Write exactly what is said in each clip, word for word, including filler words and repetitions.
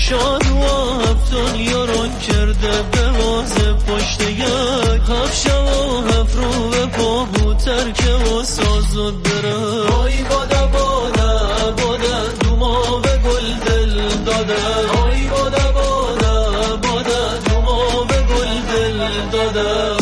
شاد و هفت دنیا رو کرده به واسه پشت یک هفت شب و هفت رو به پا بود ترکه و ساز و دره آی بادا بادا بادا دوما به گل دل داده آی بادا بادا بادا دوما به گل دل داده.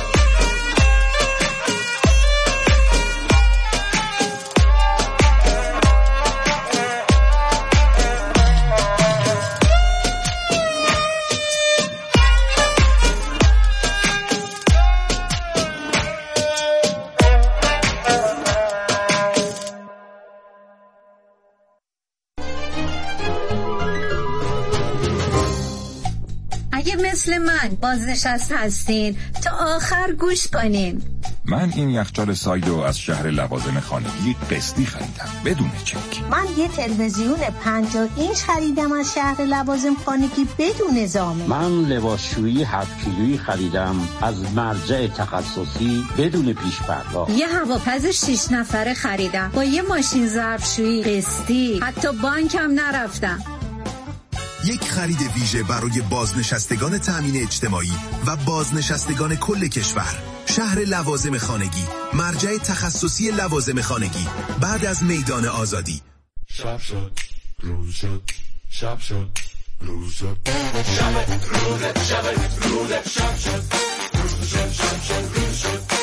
مثل من بازنشسته هستین تا آخر گوش کنین. من این یخچال سایدو از شهر لوازم خانگی قسطی خریدم بدون چک. من یه تلویزیون پنجاه اینچ خریدم از شهر لوازم خانگی بدون زامن. من لباسشویی هفت کیلویی خریدم از مرجع تخصصی بدون پیش پرداخت. یه هواپز شش نفره خریدم با یه ماشین ظرفشویی قسطی، حتی بانکم نرفتم. یک خرید ویژه برای بازنشستگان تامین اجتماعی و بازنشستگان کل کشور. شهر لوازم خانگی، مرجع تخصصی لوازم خانگی بعد از میدان آزادی. شب شد روز شد شب شد روز شد شب روز شب روز شب شد روز شد شب شد روز شد.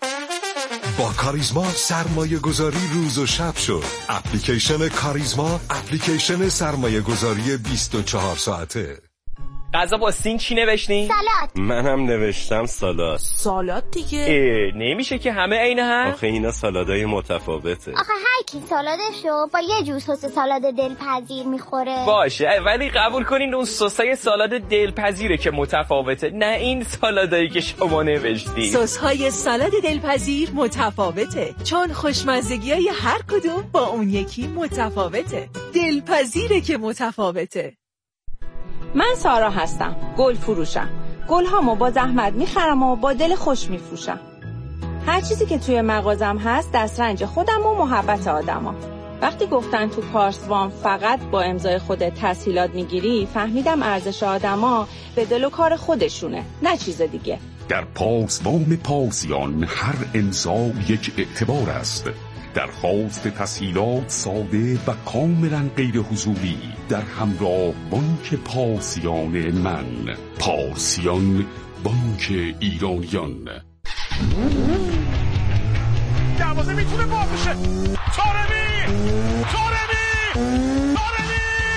با کاریزما سرمایه گذاری روز و شب شد. اپلیکیشن کاریزما، اپلیکیشن سرمایه گذاری بیست و چهار ساعته. غذا با سین چی نوشتین؟ سالاد. منم نوشتم سالاد. سالاد دیگه. نمیشه که همه عین هم. آخه اینا سالادای متفاوته. آخه هر کی سالادشو با یه جور سس سالاد دلپذیر میخوره. باشه ولی قبول کنین اون سسای سالاد دلپذیره که متفاوته، نه این سالادایی که شما نوشتین. سس‌های سالاد دلپذیر متفاوته چون خوشمزگیای هر کدوم با اون یکی متفاوته. دلپذیره که متفاوته. من سارا هستم، گل فروشم. گل هامو با زحمت میخرم و با دل خوش میفروشم. هر چیزی که توی مغازم هست دسترنج خودم و محبت آدما. وقتی گفتن تو پارسوام فقط با امضای خودت تسهیلات میگیری، فهمیدم ارزش آدما به دل و کار خودشونه، نه چیز دیگه. در پاسبان پاسیان هر امضا یک اعتبار است. درخواست تسهیلات ساده و کاملا غیر حضوری در همراه بانک پارسیان من. پارسیان، بانک ایرانیان. دروازه میتونه باز بشه. طارمی طارمی طارمی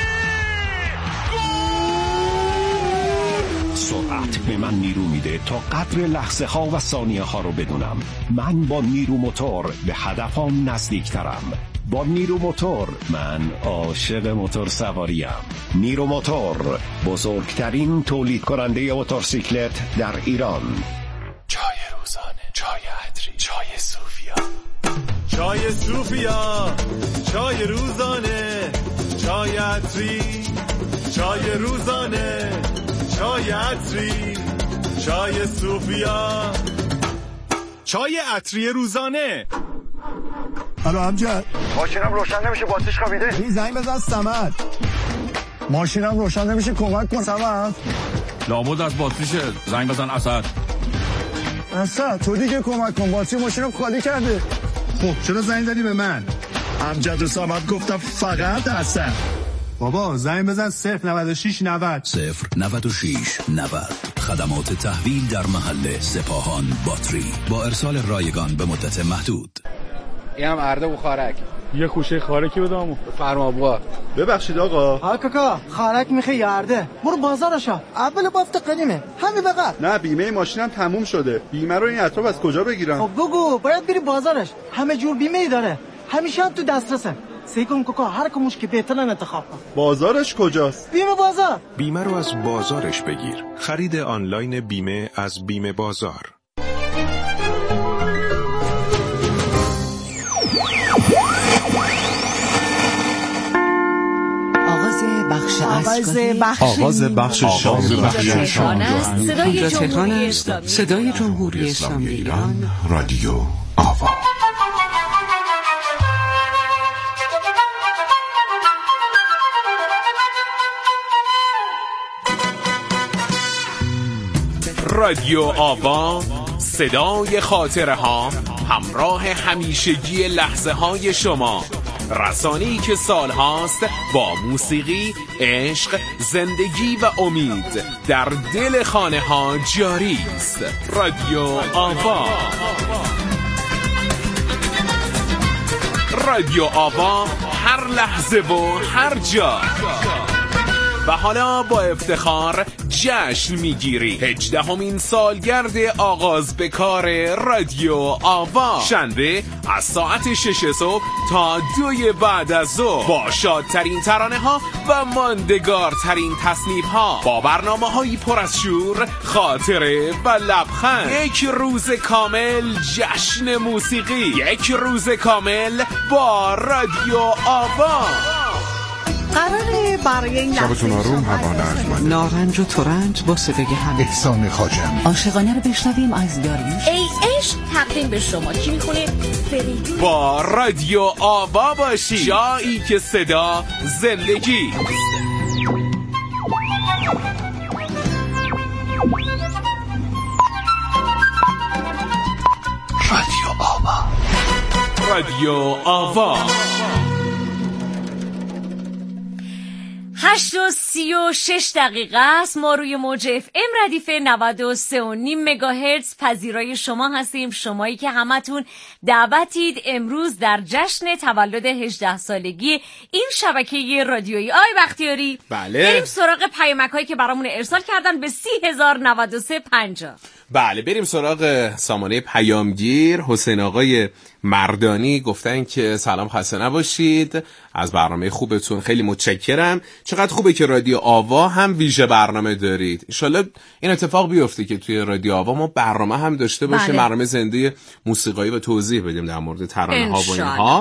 سرعت به من نیرو میده تا قدر لحظه ها و ثانیه ها رو بدونم. من با نیرو موتور به هدفم نزدیکترم. با نیرو موتور من عاشق موتور سواریم. نیرو موتور، بزرگترین تولید کننده موتورسیکلت در ایران. چای روزانه، چای عطری، چای صوفیا. چای صوفیا، چای روزانه، چای عطری، چای روزانه، چای عطری، چای صوفیا، چای عطری روزانه. الو امجد، ماشینم روشن نمیشه، باتریش خوابیده. این زنگ بزن صمد. ماشینم روشن نمیشه، کمک کن صمد. لابد از باتریشه، زنگ بزن اسد. اسد تو دیگه کمک کن، باتری ماشینم خالی کرده. خب چرا زنگ زدی به من؟ امجد و صمد گفتم فقط اسد. بابا زنگ بزن صفر نود و شش نود. صفر نود و شش نود. خدمات تحویل در محل سپاهان باتری با ارسال رایگان به مدت محدود. این هم ارده و خارک. یه خوشه خارکی بدامو. فرما بوا. ببخشید آقا. ها کاکا خارک میخه یارده. برو بازارشا. اول بافت قدیمه. همین بقى. نه بیمه ماشینم تموم شده. بیمه رو این اطراف از کجا بگیرم؟ خب بگو باید بری بازارش. همه جور بیمه ای داره. همیشه هم تو دسترسه. سیکن کوکا هر کموش که بهترن انتخاب کن. بازارش کجاست؟ بیمه بازار. بیمه رو از بازارش بگیر. خرید آنلاین بیمه از بیمه بازار. آغاز بخش شام صدای جمهوری اسلامی صدای جمهوری اسلامی ایران رادیو آوا. رادیو آوا، صدای خاطره ها، همراه همیشگی لحظه های شما. رسانه‌ای که سالهاست با موسیقی، عشق، زندگی و امید در دل خانه ها جاری است. رادیو آوا. رادیو آوا، هر لحظه و هر جا. و حالا با افتخار جشن میگیری هجدهمین سالگرد آغاز به کار رادیو آوا. شنبه از ساعت شش صبح تا دوی بعد از ظهر با شادترین ترانه ها و ماندگارترین تصنیف ها، با برنامه هایی پر از شور، خاطره و لبخند. یک روز کامل جشن موسیقی، یک روز کامل با رادیو آوا. قراره برای این شبتون آروم، هوا نرم‌باد. نارنج و ترنج با صدای هم. احسان خاجم. عاشقانه رو بشنویم از داریوش. ای عشق تقدیم به شما. کی میخونه؟ فریدون. با رادیو آوا باشی، جایی که صدا زندگی. رادیو آوا. رادیو آوا. هشت و سی و شش دقیقه است. ما روی موج اف ام ردیف نود و سه و نیم مگاهرتز پذیرای شما هستیم، شمایی که همتون دعوتید امروز در جشن تولد هجده سالگی این شبکه رادیویی. آی بختیاری، بله، بریم سراغ پیامک هایی که برامون ارسال کردن به سی هزار و نود و سه پنجاه. بله، بریم سراغ سامانه پیامگیر. حسین آقای مردانی گفتن که سلام، خسته نباشید، از برنامه خوبتون خیلی متشکرم. چقدر خوبه که رادیو آوا هم ویژه برنامه دارید. انشالله این اتفاق بیفته که توی رادیو آوا ما برنامه هم داشته باشیم، بله. برنامه زنده موسیقایی و توضیح بدیم در مورد ترانه ها و اینها.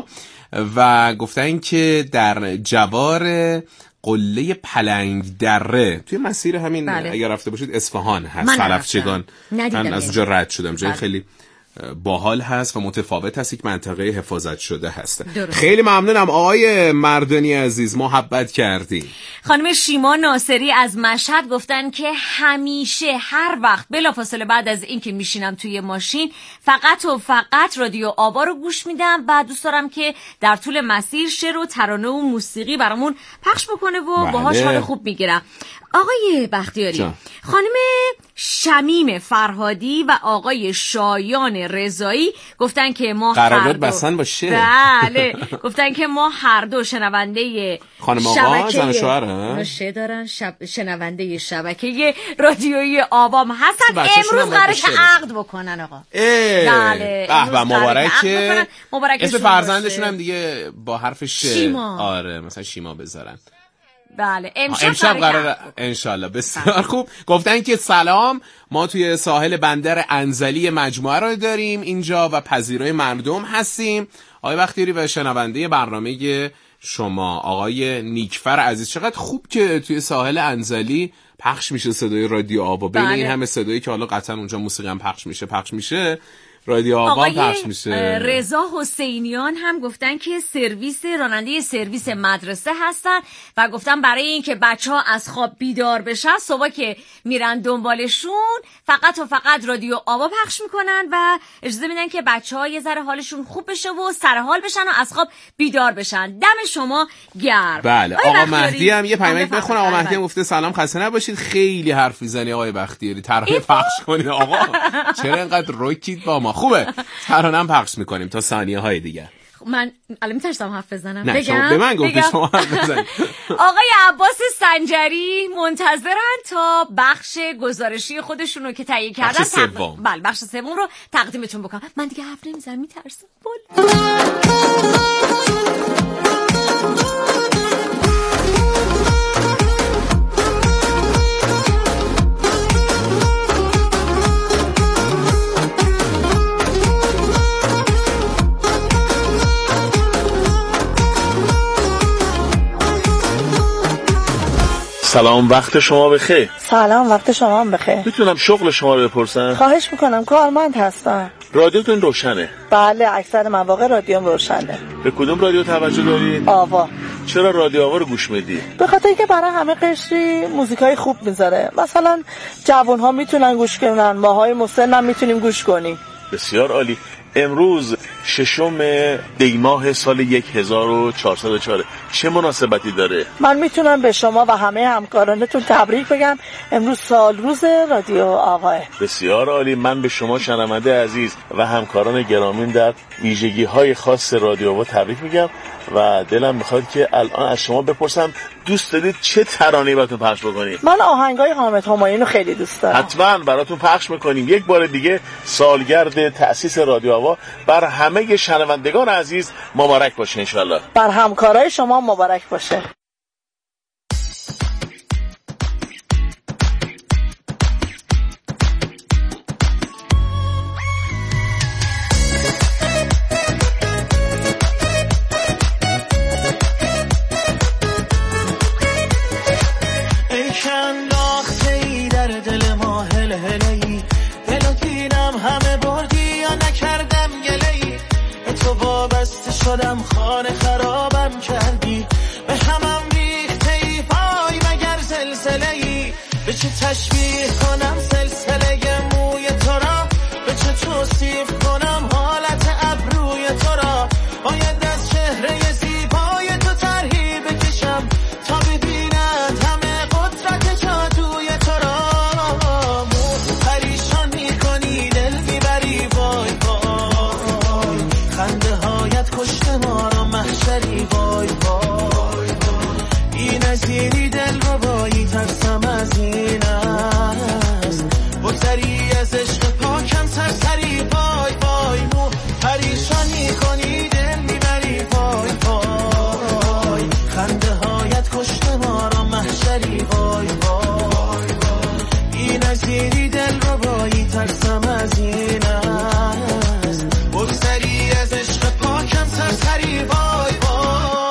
و گفتن که در جوار قله پلنگ دره توی مسیر همین، بله. اگر رفته باشید اصفهان هست، فلفچگان. من از اونجا رد شدم، جای بله. خیلی باحال هست و متفاوت هست، یک منطقه حفاظت شده هست. درست. خیلی ممنونم آقای مردانی عزیز، محبت کردی. خانم شیما ناصری از مشهد گفتن که همیشه هر وقت بلافاصله بعد از اینکه میشینم توی ماشین فقط و فقط رادیو آوا رو گوش میدم و دوست دارم که در طول مسیر شعر و ترانه و موسیقی برامون پخش بکنه و بله. باهاش حال خوب میگیرم. آقای بختیاری، جا. خانم شمیم فرهادی و آقای شایان رضایی گفتن که ما قرارداد بستن با شعر. بله، گفتن که ما هر دو شنونده خانم آقا زن و شوهر نشه دارن، شب شنونده شبکه رادیویی آوام هستن. امروز قراره که عقد بکنن آقا. بله، به مبارکه. اسم فرزندشون هم دیگه با حرف ش. آره، مثلا شیما بذارن. بله، امشب, امشب قراره انشالله. بسیار خوب. گفتن که سلام، ما توی ساحل بندر انزلی مجموعه رو داریم اینجا و پذیرای مردم هستیم. آقای بختیاری و شنونده برنامه شما آقای نیکفر عزیز، چقدر خوب که توی ساحل انزلی پخش میشه صدای رادیو آوا. بین این همه صدایی که حالا قطعا اونجا موسیقی هم پخش میشه پخش میشه رادیو آوا پخش میشه. رضا حسینیان هم گفتن که سرویس راننده سرویس مدرسه هستن و گفتن برای اینکه بچه‌ها از خواب بیدار بشن صبح که میرن دنبالشون فقط و فقط رادیو آوا پخش میکنن و اجازه میدن که بچه‌ها یه ذره حالشون خوب بشه و سر حال بشن و از خواب بیدار بشن. دم شما گرم. بله، آقا مهدی هم یه پیامک بخونه. آقا مهدی هم گفته سلام، خسته نباشید، خیلی حرف میزنی آقای بختیاری، ترانه پخش کنید. آقا چرا اینقدر روکید با ما؟ خوبه، ترانه‌ام پخش میکنیم تا ثانیه های دیگه. من الان میترسم حرف بزنم. نه، شما به من گفتی شما حرف بزنید. آقای عباس سنجری منتظرن تا بخش گزارشی خودشونو که تهیه کردن، بخش سوم. بله، بخش سوم رو تقدیمتون بکنم. من دیگه حرف نمیزنم، میترسم. سلام، وقت شما بخیر. سلام، وقت شما هم بخیر. میتونم شغل شما رو بپرسم؟ خواهش میکنم، کارمند هستم. رادیوتون روشنه؟ بله، اکثر مواقع رادیوم روشنه. به کدوم رادیو توجه دارید؟ آوا. چرا رادیو آوا رو گوش میدی؟ به خاطر اینکه برای همه قشری موزیکای خوب میذاره. مثلا جوان‌ها میتونن گوش کنن، ماهای مسن هم میتونیم گوش کنیم. بسیار عالی. امروز ششم دی ماه سال هزار و چهارصد و چهار. چه مناسبتی داره؟ من میتونم به شما و همه همکارانتون تبریک بگم. امروز سال روز رادیو آواه. بسیار عالی. من به شما شنونده عزیز و همکاران گرامی در ویژگی‌های خاص رادیو آوا تبریک میگم و دلم میخواد که الان از شما بپرسم دوست دارید چه ترانه‌ای براتون پخش بکنیم؟ من آهنگای حامد همایون رو خیلی دوست دارم. حتما براتون پخش میکنیم. یک بار دیگه سالگرد تأسیس رادیو آوا بر همه شنوندگان عزیز مبارک باشه انشالله. بر همکارای شما مبارک باشه. شدم خانه خرابم کردی به همم ریخته ای پای مگر زلزله ای به چه تشبیه کنم سلسله موی تو را به چه توصیف کنم حالت ابروی تو را باید از چهره زیبای تو طرحی بکشم تا ببینند همه قدرت جادوی تو را مو پریشان میکنی دل میبری وای وای خنده هایت کشته ما را محشری وای وای این از اینی دل رو بایی ترسم از این است بگذری از عشق پاکم سرسری وای وای مو پریشان میکنی دل میبری وای وای خنده هایت کشته ما را محشری وای وای این از اینی دل رو بایی ترسم از این است بگذری از عشق پاکم سرسری وای وای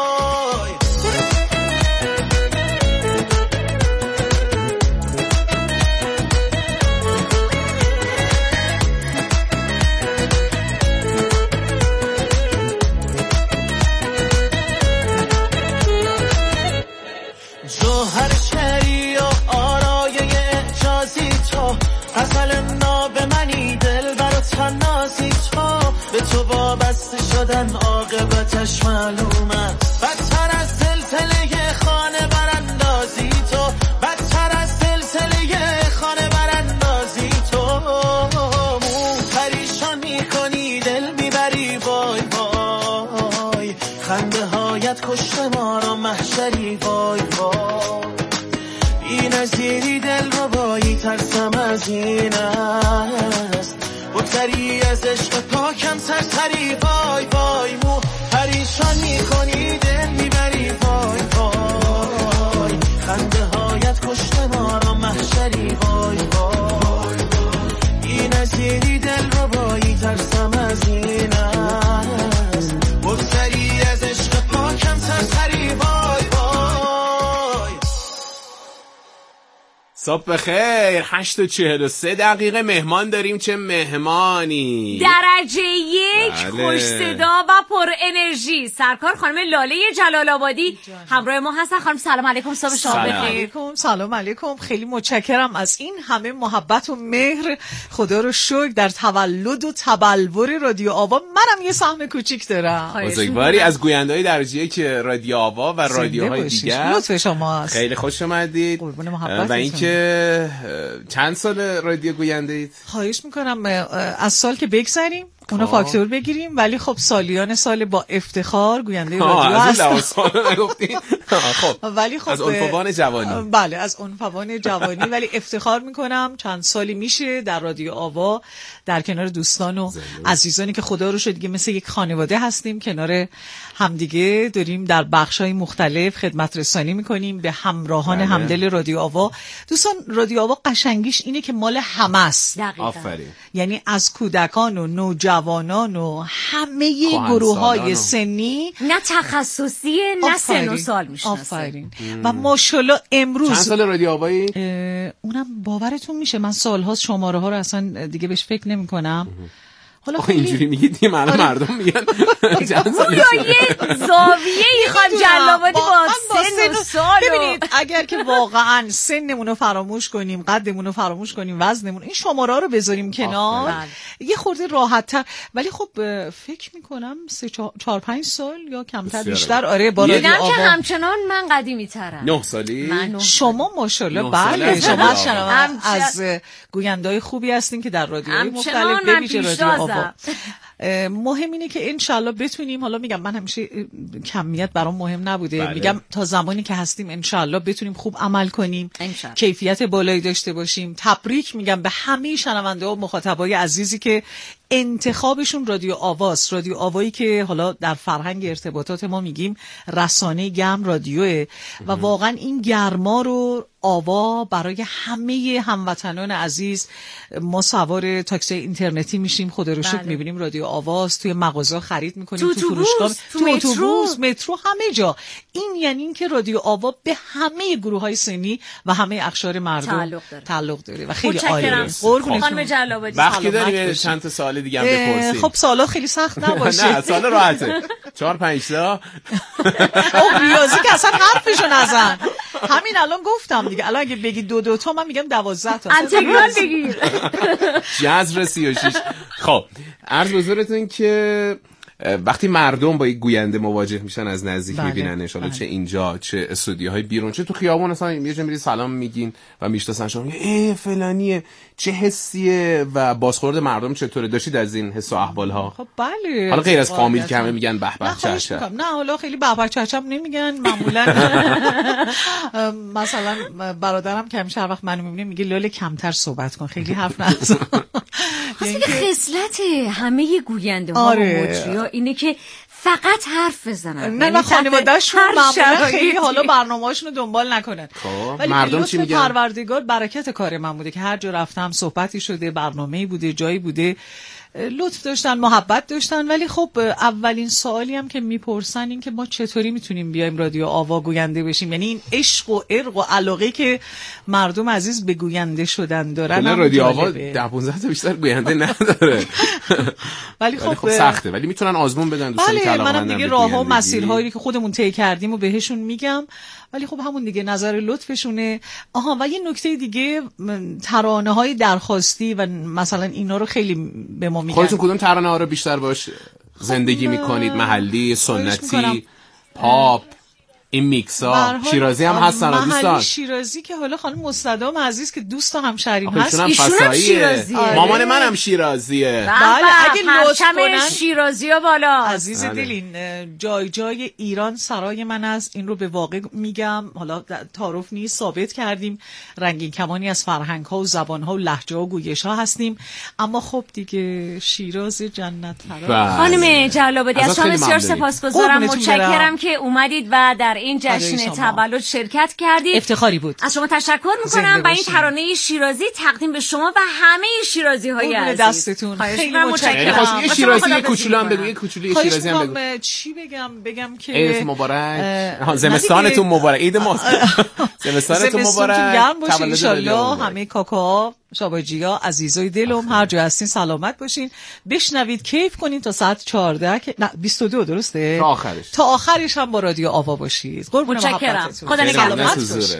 جوهر شهری و آرایه اعجازی تو غزل ناب منی دل برات نازی تو به تو وابسته شدن عاقبتش معلومه بدتر از سلسله خانه براندازی تو بدتر از سلسله خانه براندازی تو مو پریشان میکنی دل میبری وای وای خنده هایت کشته ما را محشری وای وای این از اینی دل رو بایی ترسم از این است بگذری از عشق پاکم سرسری وای وای مو پریشان میکنی دل میبری وای وای خنده هایت کشته ما را محشری وای وای این از اینی دل رو بایی ترسم از این است بگذری از عشق پاکم سرسری وای وای. صبح بخیر. هشت و چهل و سه دقیقه مهمان داریم. چه مهمانی؟ درجه یک بله. خوش صدا و پر انرژی سرکار خانم لاله جلال آبادی همراه ما هستن. خانم سلام علیکم، صبح شما سلام بخیر. علیکم. سلام علیکم. خیلی متشکرم از این همه محبت و مهر. خدا رو شکر در تولد و تبلور رادیو آوا منم یه سهم کوچیک دارم. بزرگواری از گوینده‌های درجه یک رادیو آوا و رادیوهای دیگر. لطف شماست. خیلی خوش اومدید. قربون محبتتون. و اینکه چند سال رادیو گوینده اید؟ خواهش میکنم از سال که بگذریم اونا فاکتور بگیریم، ولی خب سالیان سال با افتخار گوینده رادیو هستم. خب ولی خب از عنفوان جوانی. بله از عنفوان جوانی ولی افتخار میکنم چند سالی میشه در رادیو آوا در کنار دوستان و عزیزانی که خدا رو شد دیگه مثل یک خانواده هستیم، کنار همدیگه داریم در بخش‌های مختلف خدمت رسانی میکنیم به همراهان بله. همدل رادیو آوا. دوستان رادیو آوا قشنگیش اینه که مال همه است. آفرین. یعنی از کودکان و نوجوانان و همه گروه‌های سنی، نه تخصصیه نه سن و سال میشناسه. آفرین. و ماشاءالله امروز چند سال رادیو آوایی؟ اونم باورتون میشه من سال‌هاست شماره ها رو اصلا دیگه بهش فکر نمی‌کنم. حالا اینجوری میگید دیگه من مردم میگن چند سال یا یه زاویه‌ای خان جلابادی با سن و سال. ببینید اگر که واقعا سنمون رو فراموش کنیم، قدمون رو فراموش کنیم، وزنمون، این شماره رو بذاریم کنار یه خورده راحت‌تر. ولی خب فکر میکنم سه چهار پنج سال یا کمتر بیشتر آره بالا دیدم که همچنان من قدیمی ترم. نه سالی؟ شما ماشاءالله بله شما از گوینده‌های خوبی هستین که در رادیوهای مختلف به ویژه رادیو آوا. مهم اینه که انشالله بتونیم، حالا میگم من همیشه کمیت برام مهم نبوده بله. میگم تا زمانی که هستیم انشالله بتونیم خوب عمل کنیم انشالله. کیفیت بالایی داشته باشیم. تبریک میگم به همه شنونده و مخاطبای عزیزی که انتخابشون رادیو آواست، رادیو آوایی که حالا در فرهنگ ارتباطات ما میگیم رسانه گرم رادیوه و واقعا این گرما رو آوا برای همه هموطنان عزیز. ما سوار تاکسی اینترنتی میشیم خدا رو شکر بله. میبینیم رادیو آواست، توی مغازه خرید میکنیم، تو, تو فروشگاه، تو, تو اتوبوس، مترو، همه جا. این یعنی این که رادیو آوا به همه گروه های سنی و همه اقشار مردم تعلق داره, تعلق داره و خیلی عالیه. خانم جلابادی وقتی داریم چند تا سال دیگه هم بپرسیم. خب سالا خیلی سخت نباشه. نه سال راحته. چهار پنج تا. خب ریاضی که اصلا حرفشو نزن. همین الان گفتم دیگه. الان اگه بگی دو دو تا من میگم دوازده تا. انتگرال بگیر. جذر سی و شش. خب عرض بزرگتون که وقتی مردم با یک گوینده مواجه میشن از نزدیک بله. میبیننش، حالا چه اینجا چه استودیوهای بیرون چه تو خیابون، اصلا یه جا میری سلام میگین و میشناسن شما، ای فلانیه، چه حسیه و بازخورد مردم چطوره؟ داشتید از این حس و احوال ها؟ خب بله. حالا غیر از فامیل که همه میگن به به چهچه. نه حالا خیلی به به چهچه نمیگن معمولا. مثلا برادرم که همیشه هر وقت منو میبینه میگه لاله کمتر صحبت کن، خیلی حرف نزن. خاصی که خصلت همه گوینده ها و مجری‌ها اینه که فقط حرف بزنن. نه نه خانواده‌شون معمولا خیلی حالا برنامه‌هاشون رو دنبال نکنن. ولی مردم چی میگن؟ پروردگار برکت کار من بوده که هر جا رفتم صحبتی شده، برنامه‌ای بوده، جایی بوده، لطف داشتن، محبت داشتن. ولی خب اولین سوالی هم که میپرسن این که ما چطوری میتونیم بیایم رادیو آوا گوینده بشیم، یعنی این عشق و عرق و علاقه که مردم عزیز به گوینده شدن دارن. نه رادیو آوا ده پانزده تا بیشتر گوینده نداره. ولی خب, خب سخته، ولی میتونن آزمون بدن دوستان که علاقه‌مندن. منم دیگه راهها و مسیرهایی که خودمون طی کردیم و بهشون میگم. ولی خب همون دیگه نظر لطفشونه. آها و یه نکته دیگه، ترانه‌های درخواستی و مثلا اینا رو خیلی به ما میگن. خودتون کدوم ترانه ها رو بیشتر باش زندگی میکنید؟ محلی، سنتی، پاپ، این میکسا؟ شیرازی هم هستن دوستان. محلی شیرازی که حالا خانم مستدام عزیز که دوست هم شریم هست، ایشون هم شیرازیه. مامان منم شیرازیه. بله اگه لطف کنن شیرازی‌ها بالا. عزیز دلین جای جای ایران سرای من است، این رو به واقع میگم، حالا تعارف نیست، ثابت کردیم رنگین کمانی از فرهنگ ها و زبان ها و لهجه ها و گویش ها هستیم. اما خب دیگه شیراز جنت ترا. خانم جلابادی از شما بسیار سپاسگزارم، متشکرم که اومدید و در این جشن تولد شرکت کردید. افتخاری بود. از شما تشکر میکنم و این ترانه شیرازی تقدیم به شما و همه شیرازی های عزیز. دستتون خیلی متشکرم. یه شیرازی یه کوچولو هم بگو، یه کوچولو یه شیرازی هم بگو. چی بگم؟ بگم که عید مبارک، زمستانتون مبارک، عید ماست. زمستانتون مبارک، گرم باشه ان شاءالله. همه کاکا شاباجیا عزیزای دلم هر جا هستین سلامت باشین. بشنوید، کیف کنین تا ساعت چهارده که نه بیست و دو درسته؟ تا آخرش. تا آخرش هم با رادیو آوا باشید. قربون محبتتون. خدا نگهدار.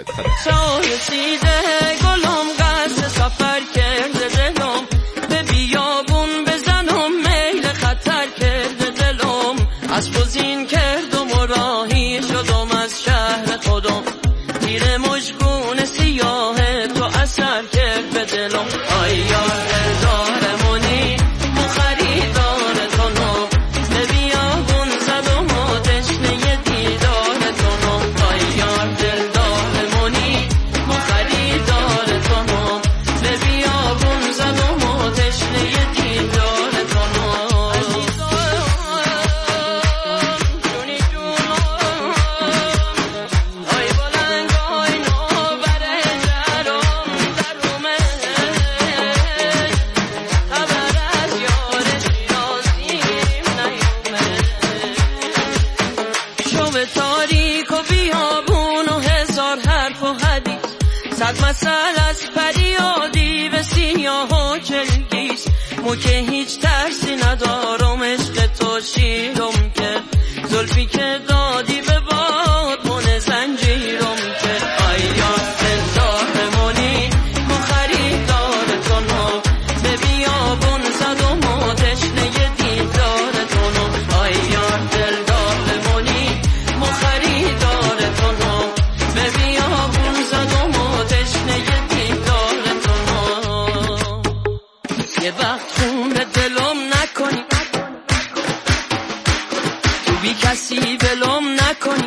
گلم قصد سفر کرده دلم، به بیابون بزنم میل خطر کرده دلم، از بزین کردم و راهی شدم از شهر خودم، تیر مشکون سیاه تو اثر کرد به دلم. آی یار دارمونی مخریدار تونم، به بیابون زدم و تشنه دیدار تونم. آی یار دل دارمونی مخریدار تونم، به بیابون زدم و تشنه دیدار تونم. جونی جونم آی بلند آی نو بره جرام درومه، خبر از یار شیرازیم نیومه. شب تاریک و بیابون و هزار حرف و حدیث، صد مسئله از فریادی و سیاه و چلگیش، مو که هیچ ترسی ندارم، عشق تو شیرم که زلفی که دادی به باد من زنجیرم که آی یار دلدارمونی ما خریدار تو نو به بیابون زدم و تشنه دیدار تو نو آی یار دلدارمونی ما خریدار تو نو به بیابون زدم و تشنه دیدار تو نو یه وقت خون به دلم نکنی تو بی کسی ولم نکنی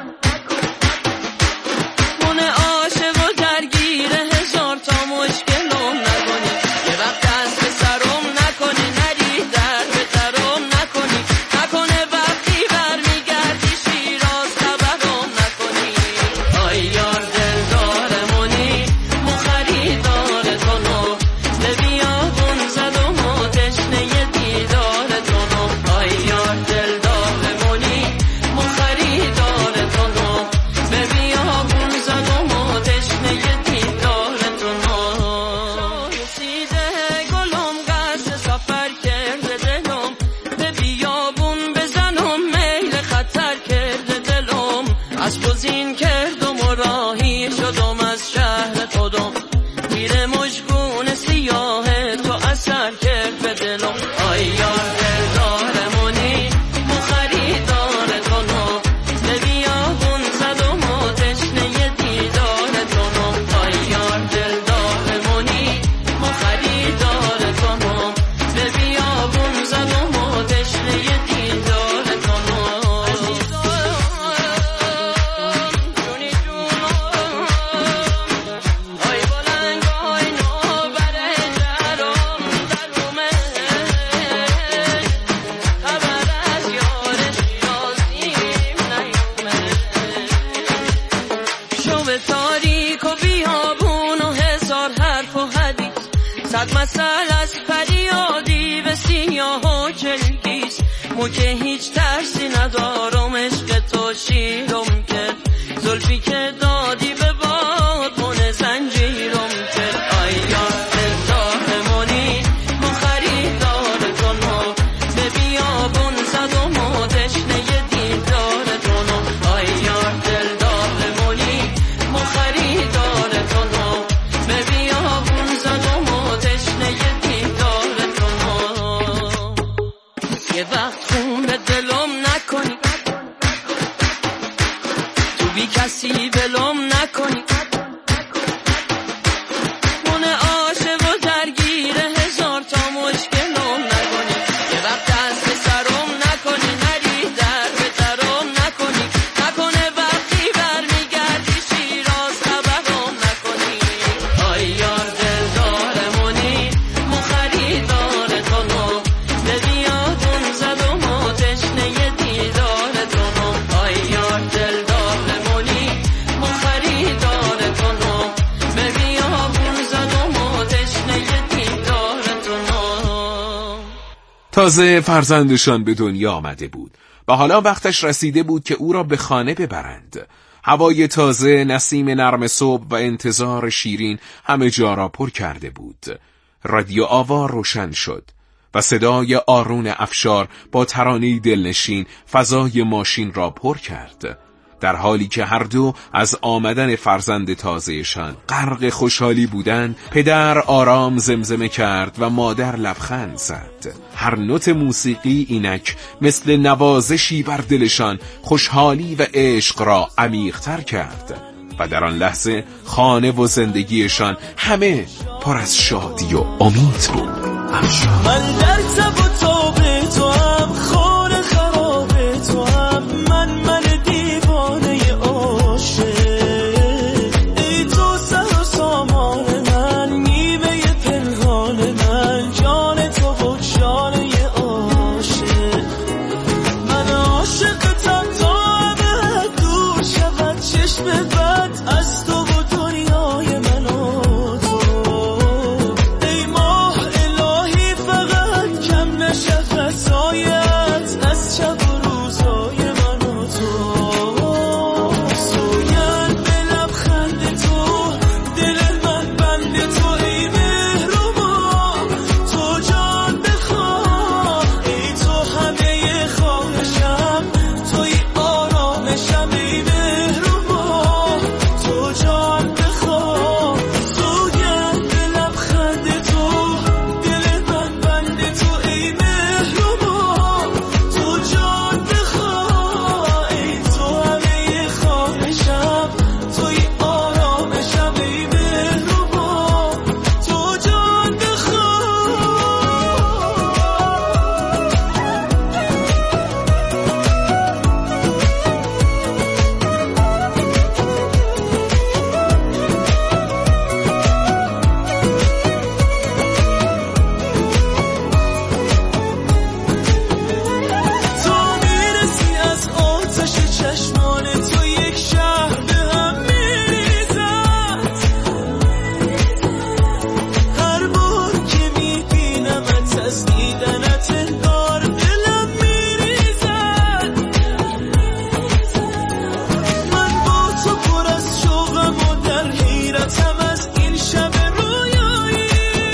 من عاشق و درگیر هزار تا مشکلم نکنی یه وقت دست به سرم نکنی نری در به درم نکنی نکنه وقتی برمیگردی شیراز خبرم نکنی آی یار دلدارمونی ما خریدار تو نو به بیابون زدم و تشنه دیدار تو نو آی یار دلدارمونی ما خریدار تو نو به بیابون زدم و تشنه دیدار تو نو رسیده گلم قصد سفر کرده دلم به بیابون بزنم میل خطر کرده دلم از گزین کردم و راهی شدم از شهر خودم میره مشگون سیاه تو اثر کرد به دلم آی یار دلدارمونی ما خریدار تو نو به بیابون زدم و تشنه دیدار تو نو آی یار دلدارمونی ما خریدار تو نو به بیابون زدم و تشنه دیدار تو نو جونی جونم آی بلنگ آی نو بره درم درومه خبر از یار شیرازیم نیومه شب تاریک و بیابون و هزار حرف و حدیث صد مسئله از فریادی به سیاه و کلگیز مو که هیچ ترسی ندارم، عشق تو شیرم که زلفی که دادی به باد من زنجیرم که آی یار دلدارمونی ما خریدار تو نو به بیابون زدم و تشنه دیدار تو نو آی یار دلدارمونی ما خریدار تو نو به بیابون زدم و تشنه دیدار تو نو یه وقت خون به دلم نکنی تو بی کسی ولم نکنی من عاشق و درگیر هزار تا مشکلم نکنی یه وقت دست به سرم نکنی نری در به درم نکنی نکنه وقتی برمیگردی شیراز خبرم نکنی آی یار دلدارمونی ما خریدار تو نو به بیابون زدم و تشنه دیدار تو نو آی یار دلدارمونی ما خریدار تو نو به بیابون زدم و تشنه دیدار تو نو تازه فرزندشان به دنیا آمده بود و حالا وقتش رسیده بود که او را به خانه ببرند. هوای تازه، نسیم نرم صبح و انتظار شیرین همه جا را پر کرده بود. رادیو آوا روشن شد و صدای آرون افشار با ترانه‌ای دلنشین فضای ماشین را پر کرد، در حالی که هر دو از آمدن فرزند تازهشان غرق خوشحالی بودند. پدر آرام زمزمه کرد و مادر لبخند زد. هر نوت موسیقی اینک مثل نوازشی بر دلشان خوشحالی و عشق را عمیق‌تر کرد و در آن لحظه خانه و زندگیشان همه پر از شادی و امید بود. من در تب و تاب تو هم خانه خراب تو هم من من دیوانه عاشق ای تو سر و سامان من نیمه پنهان من جان تو و جانه عاشق من عاشقتم تا ابد دور شود چشم بد از تو و دنیای من و تو ای ماه الهی فقط کم نشه فضای خیانت انگار دلم میریزد. من با تو پر از شوقم و در حیرتم از این شب رویایی.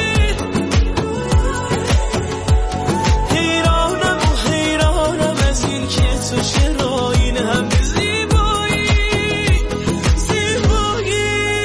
حیرانم و حیرانم از این که تو چرا این هم زیبایی زیبایی.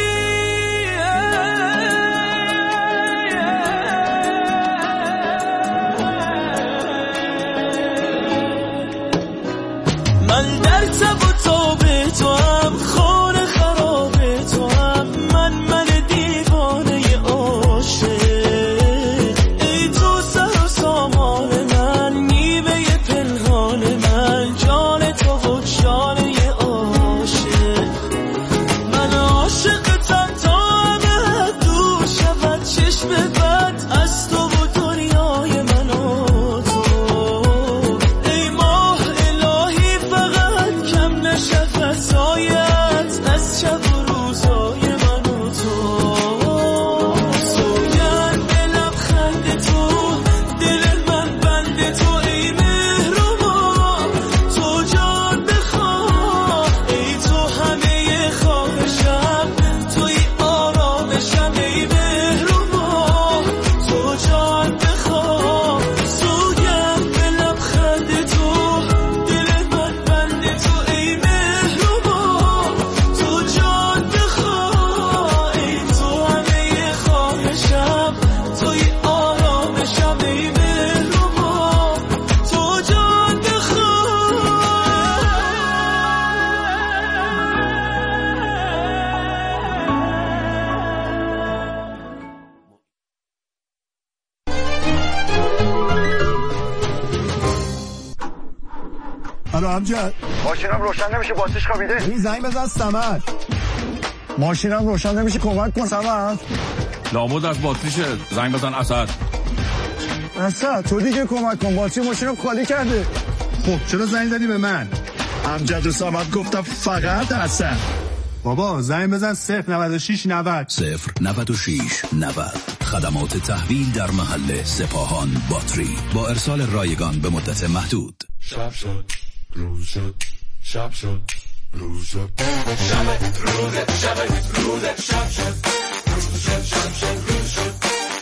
من در تب و تاب تو هم خانه خراب تو هم من من دیوانه عاشق. ای تو سر و سامان من نیمه پنهان من جان تو و جانه عاشق. من عاشقتم تا همه دور شود چشم بد از تو و دنیای من و تو. ای ماه الهی فقط کم نشود سایت از شب و روزای من و تو. سوگند لبخند تو دل من بند تو ای مهربان. تو جان بخواه ای تو همه خواهشم توی آرامشم ای مهربان. تو جان بخواه سوگند لبخند تو دل من بند تو ای مهربان. تو جان بخواه ای تو همه خواهشم توی آرامشم ای مهربان. تو جان بخواه. الو امجد، ماشینم روشن نمیشه، باتریش خوابیده. این زنگ بزن صمد. ماشینم روشن نمیشه، کمک کن صمد. لابد از باتریشه، زنگ بزن اسد. اسد تو دیگه کمک کن، باتری ماشینم خالی کرده. خب چرا زنگ زدی به من؟ امجد و صمد گفتم فقط اسد. بابا زنگ بزن صفر نود و شش نود صفر نود و شش نود. خدمات تحویل در محل سپاهان باتری با ارسال رایگان به مدت محدود. شب شد روز شد شب شد روز شد شب روز شب روز شب شد روز شد شب شد روز شد.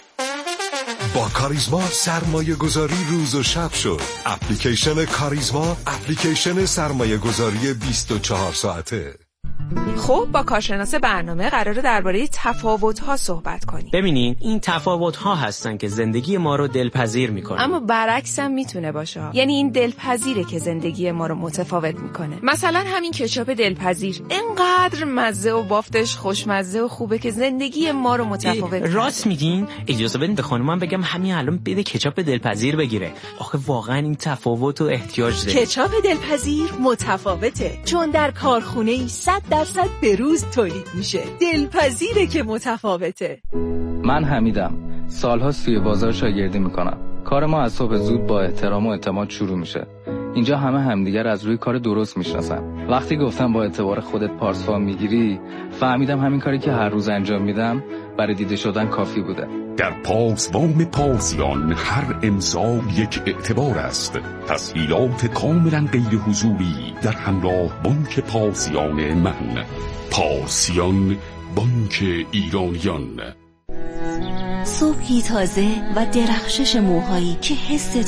با کاریزما سرمایه گذاری روز و شب شد. اپلیکیشن کاریزما اپلیکیشن سرمایه گذاری بیست و چهار ساعته. خب با کارشناس برنامه قراره درباره تفاوت‌ها صحبت کنیم. ببینین این تفاوت‌ها هستن که زندگی ما رو دلپذیر میکنن. اما برعکس هم میتونه باشه. یعنی این دلپذیره که زندگی ما رو متفاوت میکنه. مثلا همین کچاپ دلپذیر انقدر مزه و بافتش خوشمزه و خوبه که زندگی ما رو متفاوت. راست میگین؟ اجازه بدین به خانومم بگم همین الان بده کچاپ دلپذیر بگیره. آخه واقعا این تفاوت و احتیاج داره. کچاپ دلپذیر متفاوته چون در کارخونه‌ای صد درصد به روز تولید میشه. دلپذیره که متفاوته. من حمیدم، سالها توی بازار شاگردی میکنم. کار ما از صبح زود با احترام و اعتماد شروع میشه. اینجا همه همدیگر از روی کار درست میشناسن. وقتی گفتم با اعتبار خودت پارسا میگیری، فهمیدم همین کاری که هر روز انجام میدم برای دیده شدن کافی بوده. در پاسبان پارسیان هر امضا یک اعتبار است. تسهیلات کاملا غیر حضوری در همراه بانک پارسیان من. پارسیان بانک ایرانیان. صبحی تازه و درخشش موهایی که حس